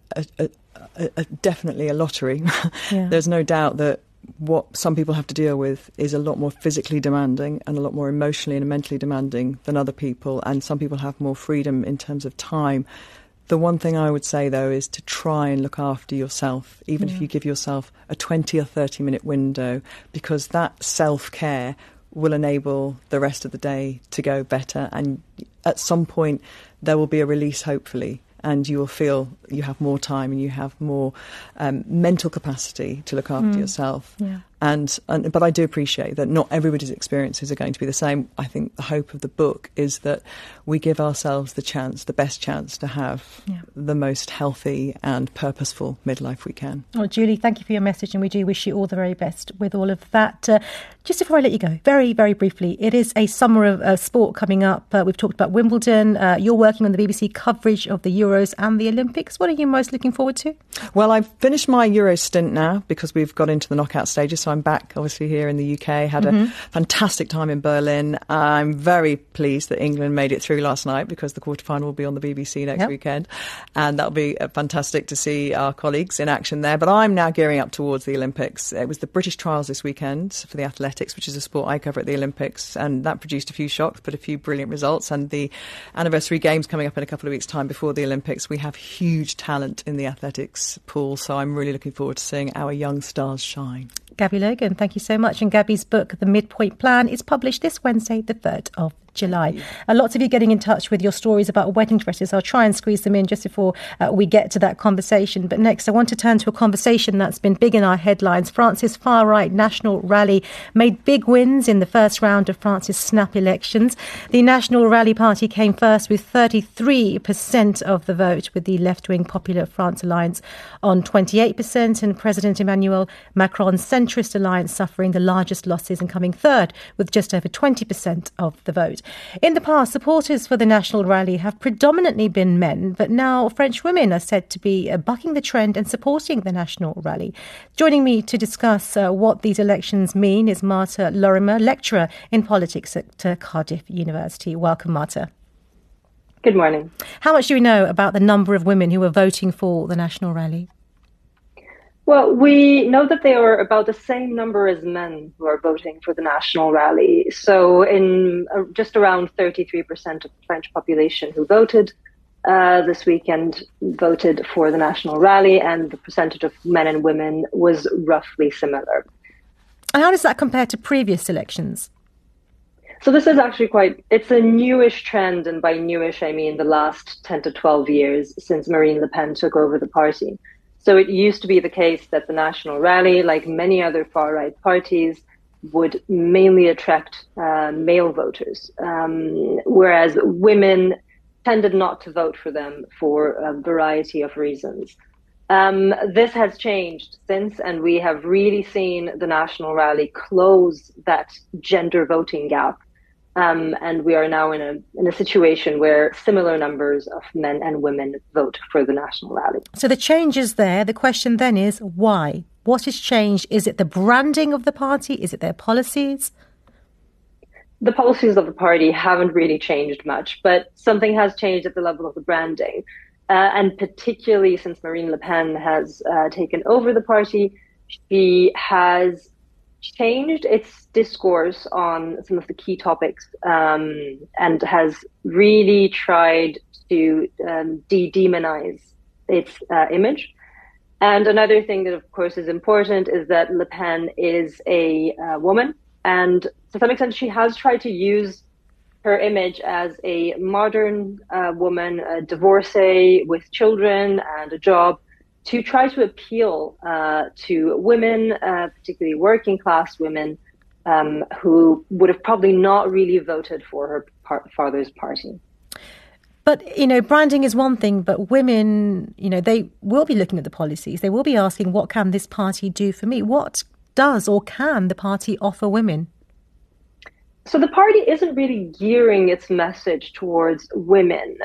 definitely a lottery. Yeah. There's no doubt that what some people have to deal with is a lot more physically demanding and a lot more emotionally and mentally demanding than other people, and some people have more freedom in terms of time. The one thing I would say, though, is to try and look after yourself, even if you give yourself a 20 or 30-minute window, because that self-care will enable the rest of the day to go better. And at some point, there will be a release, hopefully, and you will feel you have more time and you have more mental capacity to look after yourself. Yeah. But I do appreciate that not everybody's experiences are going to be the same. I think the hope of the book is that we give ourselves the best chance to have the most healthy and purposeful midlife we can. Well, Julie, thank you for your message, and we do wish you all the very best with all of that. Just before I let you go, very, very briefly, it is a summer of sport coming up. We've talked about Wimbledon. You're working on the BBC coverage of the Euros and the Olympics. What are you most looking forward to? Well, I've finished my Euro stint now because we've got into the knockout stages, so time back, obviously, here in the UK. Had a fantastic time in Berlin. I'm very pleased that England made it through last night because the quarterfinal will be on the BBC next weekend. And that'll be fantastic to see our colleagues in action there. But I'm now gearing up towards the Olympics. It was the British trials this weekend for the athletics, which is a sport I cover at the Olympics. And that produced a few shocks, but a few brilliant results. And the anniversary games coming up in a couple of weeks' time before the Olympics. We have huge talent in the athletics pool. So I'm really looking forward to seeing our young stars shine. Gabby Logan, thank you so much. And Gabby's book, The Midpoint Plan, is published this Wednesday, the 3rd of July. Lots of you getting in touch with your stories about wedding dresses. I'll try and squeeze them in just before we get to that conversation. But next, I want to turn to a conversation that's been big in our headlines. France's far-right National Rally made big wins in the first round of France's snap elections. The National Rally Party came first with 33% of the vote, with the left-wing Popular France Alliance on 28%, and President Emmanuel Macron's centrist alliance suffering the largest losses and coming third with just over 20% of the vote. In the past, supporters for the National Rally have predominantly been men, but now French women are said to be bucking the trend and supporting the National Rally. Joining me to discuss what these elections mean is Marta Lorimer, lecturer in politics at Cardiff University. Welcome, Marta. Good morning. How much do we know about the number of women who are voting for the National Rally? Well, we know that there are about the same number as men who are voting for the National Rally. So in just around 33% of the French population who voted this weekend voted for the National Rally, and the percentage of men and women was roughly similar. And how does that compare to previous elections? So this is actually it's a newish trend, and by newish I mean the last 10 to 12 years since Marine Le Pen took over the party. So it used to be the case that the National Rally, like many other far-right parties, would mainly attract male voters, whereas women tended not to vote for them for a variety of reasons. This has changed since, and we have really seen the National Rally close that gender voting gap. And we are now in a situation where similar numbers of men and women vote for the National Rally. So the change is there. The question then is why? What has changed? Is it the branding of the party? Is it their policies? The policies of the party haven't really changed much, but something has changed at the level of the branding. And particularly since Marine Le Pen has taken over the party, she has changed its discourse on some of the key topics and has really tried to de-demonize its image. And another thing that, of course, is important is that Le Pen is a woman, and to some extent she has tried to use her image as a modern woman, a divorcee with children and a job, to try to appeal to women, particularly working class women, who would have probably not really voted for her father's party. But, branding is one thing, but women, they will be looking at the policies. They will be asking, what can this party do for me? What does or can the party offer women? So the party isn't really gearing its message towards women.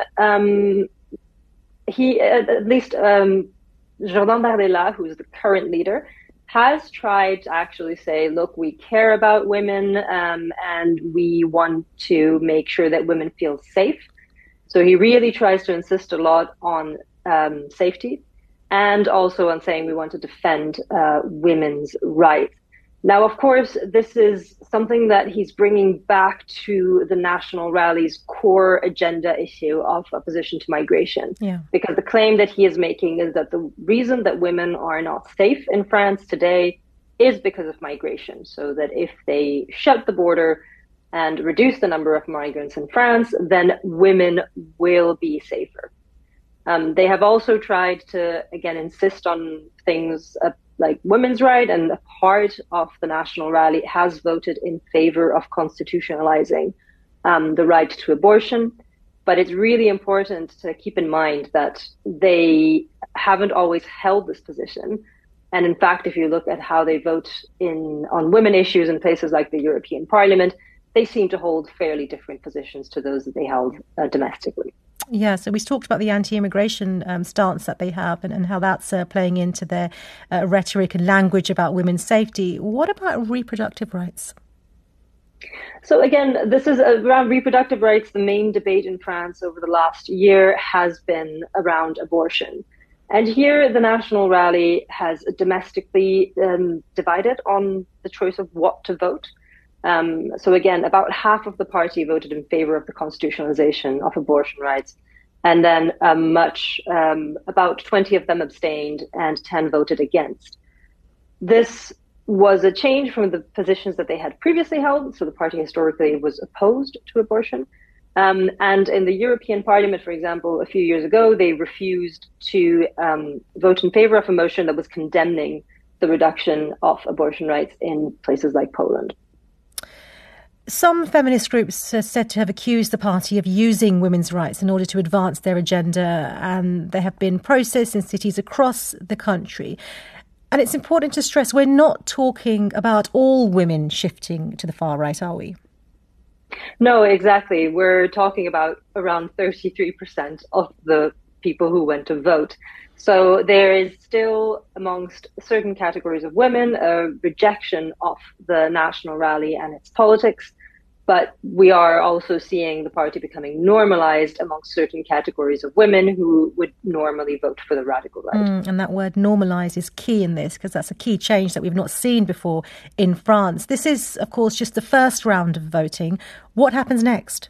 Jordan Bardella, who's the current leader, has tried to actually say, look, we care about women and we want to make sure that women feel safe. So he really tries to insist a lot on safety and also on saying we want to defend women's rights. Now, of course, this is something that he's bringing back to the National Rally's core agenda issue of opposition to migration. Yeah. Because the claim that he is making is that the reason that women are not safe in France today is because of migration. So that if they shut the border and reduce the number of migrants in France, then women will be safer. They have also tried to, again, insist on things like women's rights, and part of the National Rally has voted in favor of constitutionalizing the right to abortion. But it's really important to keep in mind that they haven't always held this position. And in fact, if you look at how they vote on women issues in places like the European Parliament, they seem to hold fairly different positions to those that they held domestically. Yeah, so we talked about the anti-immigration stance that they have and how that's playing into their rhetoric and language about women's safety. What about reproductive rights? So again, this is around reproductive rights. The main debate in France over the last year has been around abortion. And here the National Rally has domestically divided on the choice of what to vote. So again, about half of the party voted in favor of the constitutionalization of abortion rights. And then about 20 of them abstained and 10 voted against. This was a change from the positions that they had previously held. So the party historically was opposed to abortion. And in the European Parliament, for example, a few years ago, they refused to vote in favor of a motion that was condemning the reduction of abortion rights in places like Poland. Some feminist groups are said to have accused the party of using women's rights in order to advance their agenda, and there have been protests in cities across the country. And it's important to stress we're not talking about all women shifting to the far right, are we? No, exactly. We're talking about around 33% of the people who went to vote. So there is still, amongst certain categories of women, a rejection of the National Rally and its politics. But we are also seeing the party becoming normalized amongst certain categories of women who would normally vote for the radical right. And that word normalise is key in this, because that's a key change that we've not seen before in France. This is, of course, just the first round of voting. What happens next?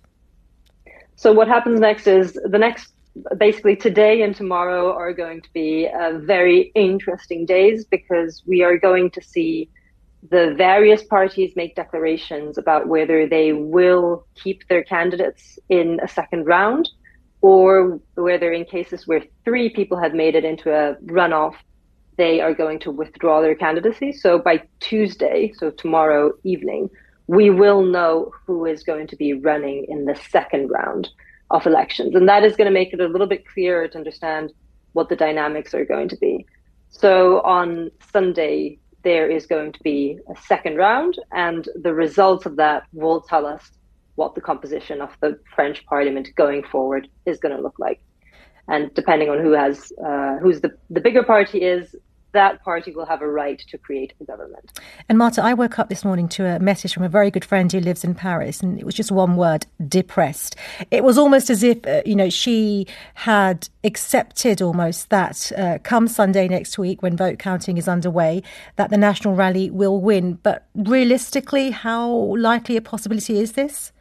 So what happens next is basically today and tomorrow are going to be very interesting days, because we are going to see the various parties make declarations about whether they will keep their candidates in a second round, or whether in cases where 3 people had made it into a runoff, they are going to withdraw their candidacy. So by Tuesday, so tomorrow evening, we will know who is going to be running in the second round of elections. And that is going to make it a little bit clearer to understand what the dynamics are going to be. So on Sunday, there is going to be a second round, and the results of that will tell us what the composition of the French Parliament going forward is going to look like. And depending on who's the bigger party is, that party will have a right to create a government. And Marta, I woke up this morning to a message from a very good friend who lives in Paris, and it was just one word: depressed. It was almost as if, she had accepted almost that come Sunday next week, when vote counting is underway, that the National Rally will win. But realistically, how likely a possibility is this?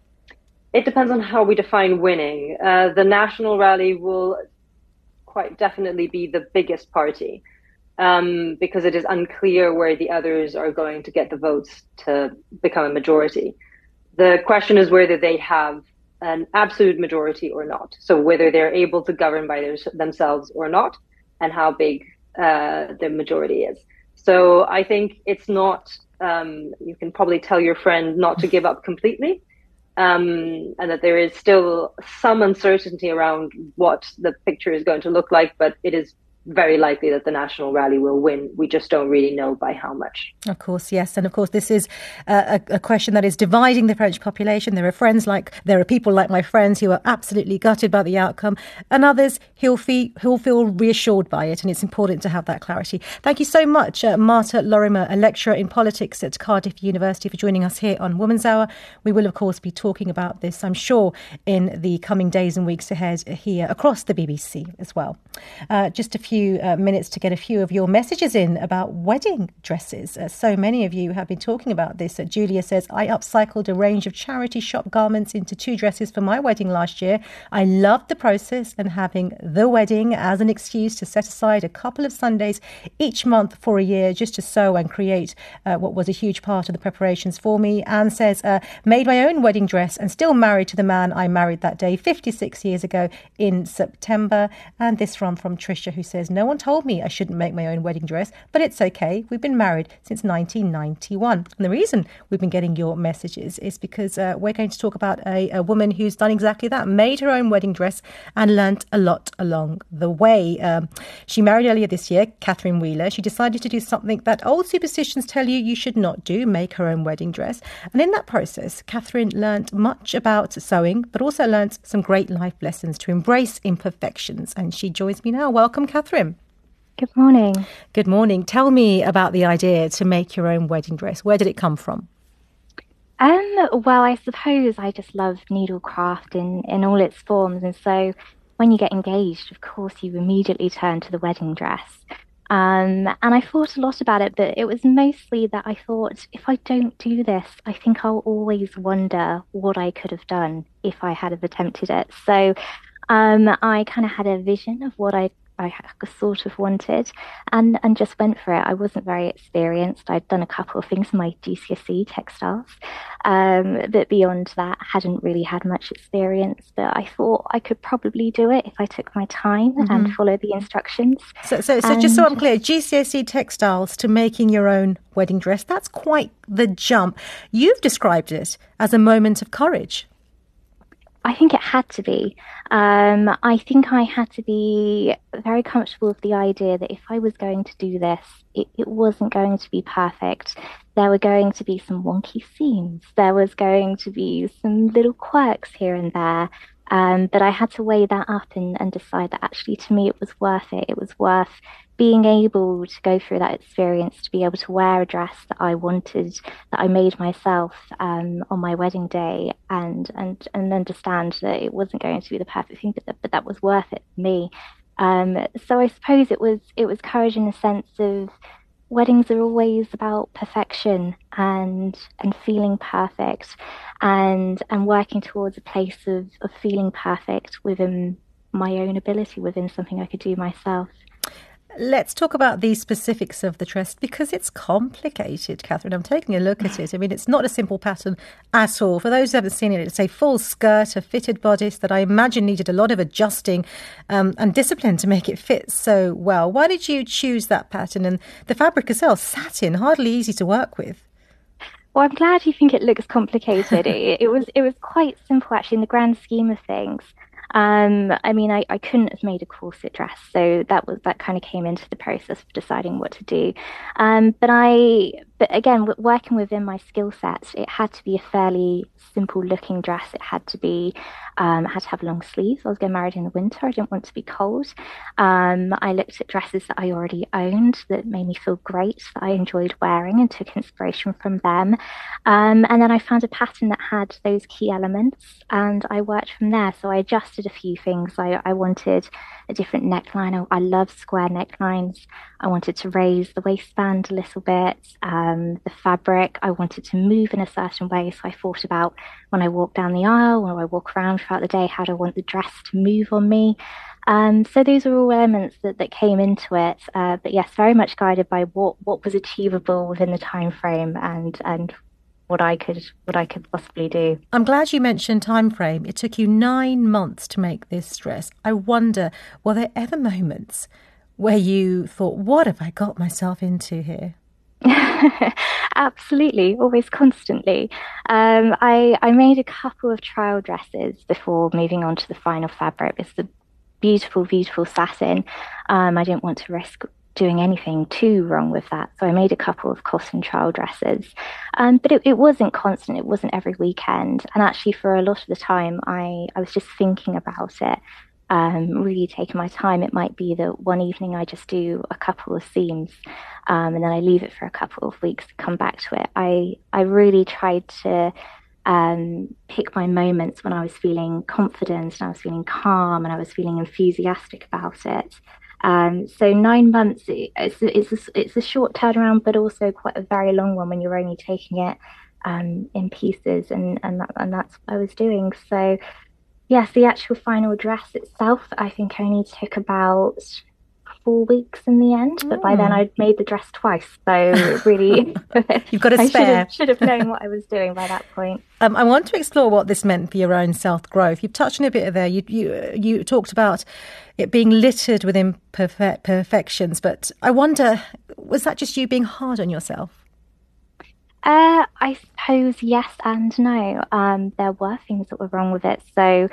It depends on how we define winning. The National Rally will quite definitely be the biggest party. Because it is unclear where the others are going to get the votes to become a majority. The question is whether they have an absolute majority or not. So whether they're able to govern by themselves or not, and how big the majority is. So I think it's not, you can probably tell your friend not to give up completely, and that there is still some uncertainty around what the picture is going to look like, but it is very likely that the National Rally will win. We just don't really know by how much. Of course, yes. And of course, this is a question that is dividing the French population. There are people like my friends who are absolutely gutted by the outcome, and others who'll feel reassured by it. And it's important to have that clarity. Thank you so much, Marta Lorimer, a lecturer in politics at Cardiff University, for joining us here on Woman's Hour. We will, of course, be talking about this, I'm sure, in the coming days and weeks ahead here across the BBC as well. Just a few minutes to get a few of your messages in about wedding dresses. So many of you have been talking about this. Julia says, I upcycled a range of charity shop garments into 2 dresses for my wedding last year. I loved the process and having the wedding as an excuse to set aside a couple of Sundays each month for a year just to sew and create what was a huge part of the preparations for me. Anne says, made my own wedding dress and still married to the man I married that day 56 years ago in September. And this from Tricia, who says, says, no one told me I shouldn't make my own wedding dress, but it's okay. We've been married since 1991. And the reason we've been getting your messages is because we're going to talk about a woman who's done exactly that, made her own wedding dress and learnt a lot along the way. She married earlier this year, Catherine Wheeler. She decided to do something that old superstitions tell you should not do, make her own wedding dress. And in that process, Catherine learnt much about sewing, but also learnt some great life lessons to embrace imperfections. And she joins me now. Welcome, Catherine. Good morning. Good morning. Tell me about the idea to make your own wedding dress. Where did it come from? Well, I suppose I just love needlecraft in all its forms. And so when you get engaged, of course, you immediately turn to the wedding dress. And I thought a lot about it, but it was mostly that I thought, if I don't do this, I think I'll always wonder what I could have done if I had have attempted it. So I kind of had a vision of what I sort of wanted and just went for it. I wasn't very experienced. I'd done a couple of things in my GCSE textiles, but beyond that, hadn't really had much experience. But I thought I could probably do it if I took my time and followed the instructions. So just so I'm clear, GCSE textiles to making your own wedding dress, that's quite the jump. You've described it as a moment of courage. I think it had to be. I think I had to be very comfortable with the idea that if I was going to do this, it wasn't going to be perfect. There were going to be some wonky seams. There was going to be some little quirks here and there. But I had to weigh that up and decide that actually, to me, it was worth it. It was worth being able to go through that experience, to be able to wear a dress that I wanted, that I made myself on my wedding day, and understand that it wasn't going to be the perfect thing, but that was worth it for me. So I suppose it was courage in the sense of weddings are always about perfection and feeling perfect and working towards a place of feeling perfect within my own ability, within something I could do myself. Let's talk about the specifics of the dress because it's complicated, Catherine. I'm taking a look at it. I mean, it's not a simple pattern at all. For those who haven't seen it, it's a full skirt, a fitted bodice that I imagine needed a lot of adjusting and discipline to make it fit so well. Why did you choose that pattern? And the fabric as well, satin, hardly easy to work with. Well, I'm glad you think it looks complicated. it was quite simple, actually, in the grand scheme of things. I mean, I couldn't have made a corset dress, so that kind of came into the process of deciding what to do. But again, working within my skill set, it had to be a fairly simple looking dress. It had to be, had to have long sleeves. I was getting married in the winter. I didn't want to be cold. I looked at dresses that I already owned that made me feel great, that I enjoyed wearing, and took inspiration from them. And then I found a pattern that had those key elements, and I worked from there. So I adjusted a few things. I wanted a different neckline. I love square necklines. I wanted to raise the waistband a little bit. The fabric, I wanted to move in a certain way. So I thought about when I walk down the aisle, when I walk around throughout the day, how do I want the dress to move on me? So those are all elements that came into it. But yes, very much guided by what was achievable within the time frame and what I could possibly do. I'm glad you mentioned time frame. It took you 9 months to make this dress. I wonder, were there ever moments where you thought, what have I got myself into here? Absolutely, always, constantly. I made a couple of trial dresses before moving on to the final fabric. It's the beautiful, beautiful satin. I didn't want to risk doing anything too wrong with that, so I made a couple of cotton trial dresses. But it wasn't constant. It wasn't every weekend. And actually, for a lot of the time, I was just thinking about it. Really taking my time. It might be that one evening I just do a couple of seams and then I leave it for a couple of weeks to come back to it. I really tried to pick my moments when I was feeling confident and I was feeling calm and I was feeling enthusiastic about it. So 9 months, it's a short turnaround, but also quite a very long one when you're only taking it in pieces, and that's what I was doing. So yes, the actual final dress itself, I think only took about 4 weeks in the end, but by then I'd made the dress twice, so really you've got a spare. I should have known what I was doing by that point. I want to explore what this meant for your own self-growth. You've touched on a bit there. You talked about it being littered with imperfections, but I wonder, was that just you being hard on yourself? I suppose yes and no. There were things that were wrong with it. So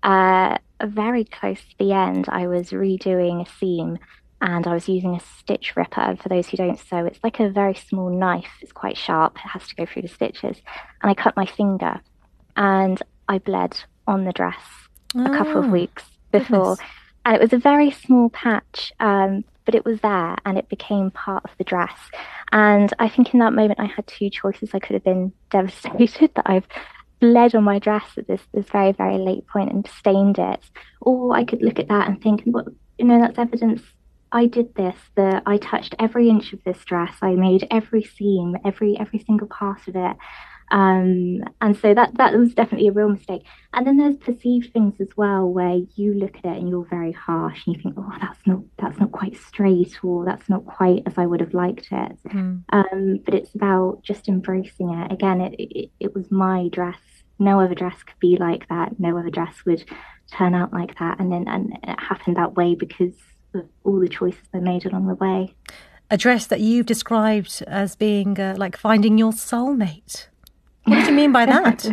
very close to the end, I was redoing a seam and I was using a stitch ripper. And for those who don't sew, it's like a very small knife. It's quite sharp. It has to go through the stitches. And I cut my finger and I bled on the dress a couple of weeks before. Goodness. And it was a very small patch, but it was there and it became part of the dress. And I think in that moment I had two choices. I could have been devastated that I've bled on my dress at this very, very late point and stained it. Or I could look at that and think, well, that's evidence I did this, that I touched every inch of this dress. I made every seam, every single part of it. And so that was definitely a real mistake. And then there's perceived things as well where you look at it and you're very harsh and you think, oh, that's not quite straight, or that's not quite as I would have liked it. But it's about just embracing it. Again, it was my dress. No other dress could be like that. No other dress would turn out like that. And it happened that way because of all the choices I made along the way. A dress that you've described as being like finding your soulmate. What do you mean by that?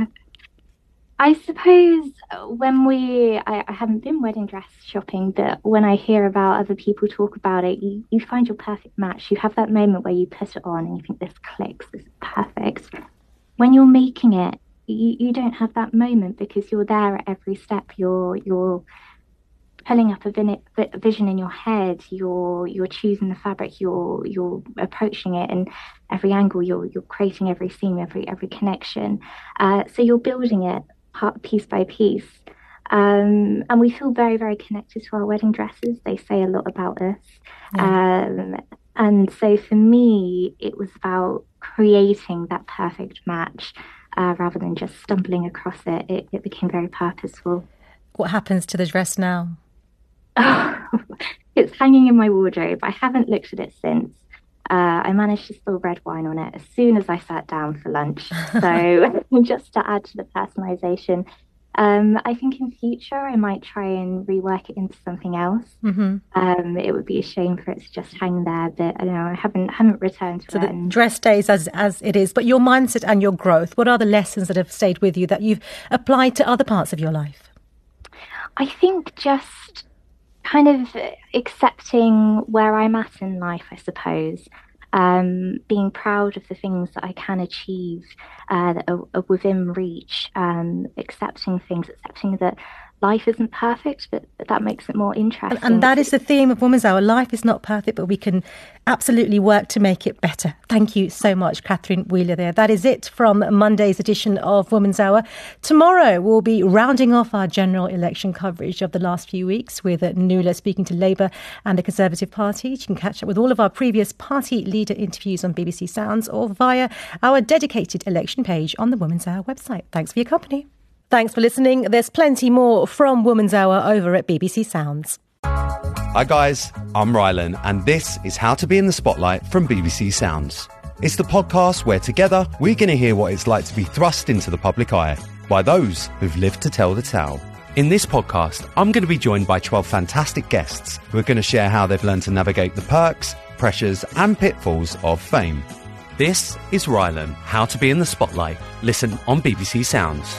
I suppose I haven't been wedding dress shopping, but when I hear about other people talk about it, you find your perfect match. You have that moment where you put it on and you think this clicks, this is perfect. When you're making it, you don't have that moment because you're there at every step. You're pulling up a vision in your head. You're choosing the fabric. You're approaching it in every angle. You're creating every seam, every connection. So you're building it piece by piece. And we feel very, very connected to our wedding dresses. They say a lot about us. Yeah. And so for me, it was about creating that perfect match rather than just stumbling across it. It became very purposeful. What happens to the dress now? It's hanging in my wardrobe. I haven't looked at it since. I managed to spill red wine on it as soon as I sat down for lunch. So just to add to the personalisation, I think in future I might try and rework it into something else. Mm-hmm. It would be a shame for it to just hang there, but I don't know, I haven't returned to it. So the dress stays as it is, but your mindset and your growth, what are the lessons that have stayed with you that you've applied to other parts of your life? I think just kind of accepting where I'm at in life, I suppose. Being proud of the things that I can achieve that are within reach, accepting that life isn't perfect, but that makes it more interesting. And that is the theme of Women's Hour. Life is not perfect, but we can absolutely work to make it better. Thank you so much, Catherine Wheeler there. That is it from Monday's edition of Women's Hour. Tomorrow we'll be rounding off our general election coverage of the last few weeks with Nuala speaking to Labour and the Conservative Party. You can catch up with all of our previous party leader interviews on BBC Sounds or via our dedicated election page on the Women's Hour website. Thanks for your company. Thanks for listening. There's plenty more from Women's Hour over at BBC Sounds. Hi guys, I'm Rylan and this is How to Be in the Spotlight from BBC Sounds. It's the podcast where together we're going to hear what it's like to be thrust into the public eye by those who've lived to tell the tale. In this podcast, I'm going to be joined by 12 fantastic guests who are going to share how they've learned to navigate the perks, pressures and pitfalls of fame. This is Rylan, How to Be in the Spotlight. Listen on BBC Sounds.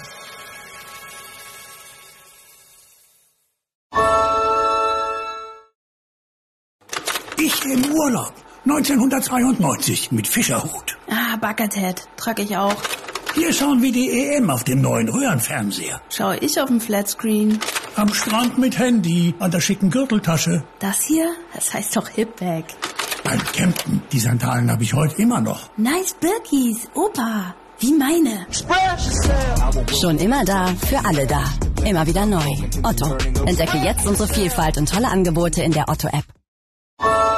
Ich im Urlaub, 1992, mit Fischerhut. Buckethead, trage ich auch. Hier schauen wir die EM auf dem neuen Röhrenfernseher. Schaue ich auf dem Flatscreen. Am Strand mit Handy, an der schicken Gürteltasche. Das hier, das heißt doch Hipbag. Beim Campen, die Sandalen habe ich heute immer noch. Nice Birkis, Opa, wie meine. Schon immer da, für alle da. Immer wieder neu. Otto. Entdecke jetzt unsere Vielfalt und tolle Angebote in der Otto-App.